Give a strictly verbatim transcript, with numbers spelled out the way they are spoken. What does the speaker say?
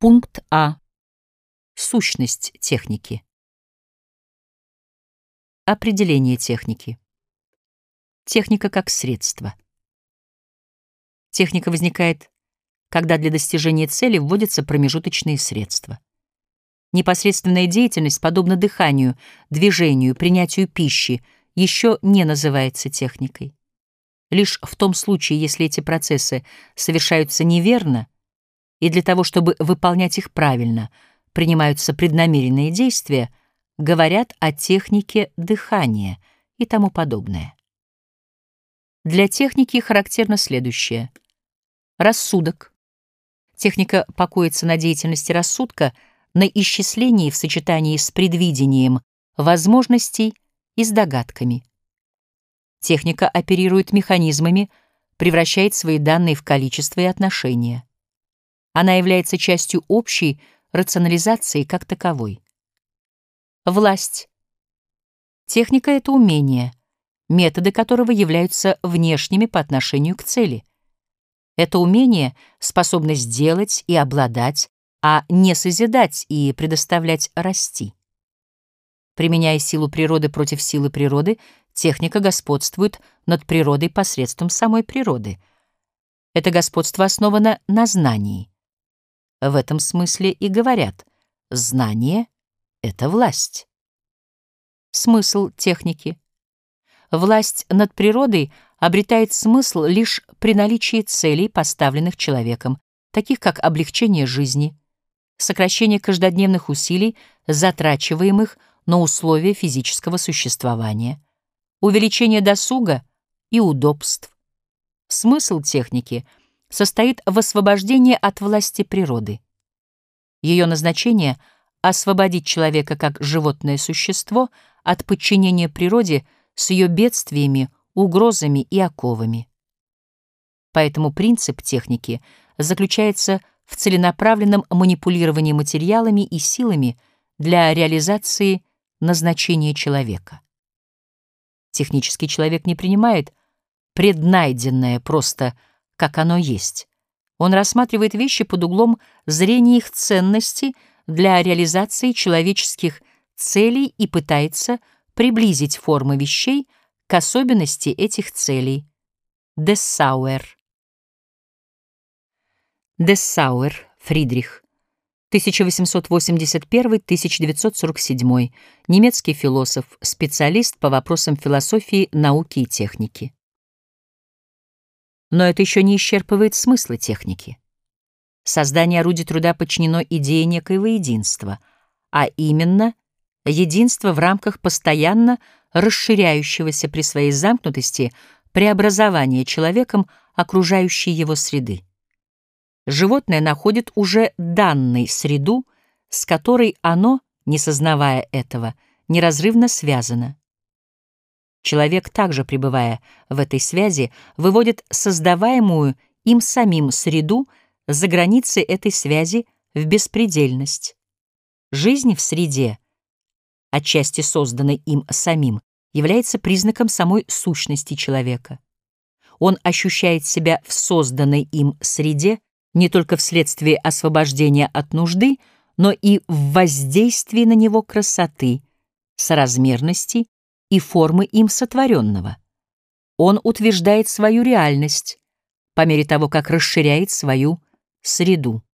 Пункт А. Сущность техники. Определение техники. Техника как средство. Техника возникает, когда для достижения цели вводятся промежуточные средства. Непосредственная деятельность, подобно дыханию, движению, принятию пищи, еще не называется техникой. Лишь в том случае, если эти процессы совершаются неверно, и для того, чтобы выполнять их правильно, принимаются преднамеренные действия, говорят о технике дыхания и тому подобное. Для техники характерно следующее. Рассудок. Техника покоится на деятельности рассудка, на исчислении в сочетании с предвидением возможностей и с догадками. Техника оперирует механизмами, превращает свои данные в количество и отношения. Она является частью общей рационализации как таковой. Власть. Техника — это умение, методы которого являются внешними по отношению к цели. Это умение — способность делать и обладать, а не созидать и предоставлять расти. Применяя силу природы против силы природы, техника господствует над природой посредством самой природы. Это господство основано на знании. В этом смысле и говорят: знание — это власть. Смысл техники. Власть над природой обретает смысл лишь при наличии целей, поставленных человеком, таких как облегчение жизни, сокращение каждодневных усилий, затрачиваемых на условия физического существования, увеличение досуга и удобств. Смысл техники состоит в освобождении от власти природы. Ее назначение — освободить человека как животное существо от подчинения природе с ее бедствиями, угрозами и оковами. Поэтому принцип техники заключается в целенаправленном манипулировании материалами и силами для реализации назначения человека. Технический человек не принимает преднайденное просто как оно есть. Он рассматривает вещи под углом зрения их ценности для реализации человеческих целей и пытается приблизить формы вещей к особенности этих целей. Дессауэр. Дессауэр, Фридрих, тысяча восемьсот восемьдесят первый — тысяча девятьсот сорок седьмой, немецкий философ, специалист по вопросам философии, науки и техники. Но это еще не исчерпывает смысла техники. Создание орудий труда подчинено идее некоего единства, а именно единство в рамках постоянно расширяющегося при своей замкнутости преобразования человеком окружающей его среды. Животное находит уже данной среду, с которой оно, не сознавая этого, неразрывно связано. Человек, также пребывая в этой связи, выводит создаваемую им самим среду за границы этой связи в беспредельность. Жизнь в среде, отчасти созданной им самим, является признаком самой сущности человека. Он ощущает себя в созданной им среде не только вследствие освобождения от нужды, но и в воздействии на него красоты, соразмерности и формы им сотворенного. Он утверждает свою реальность по мере того, как расширяет свою среду.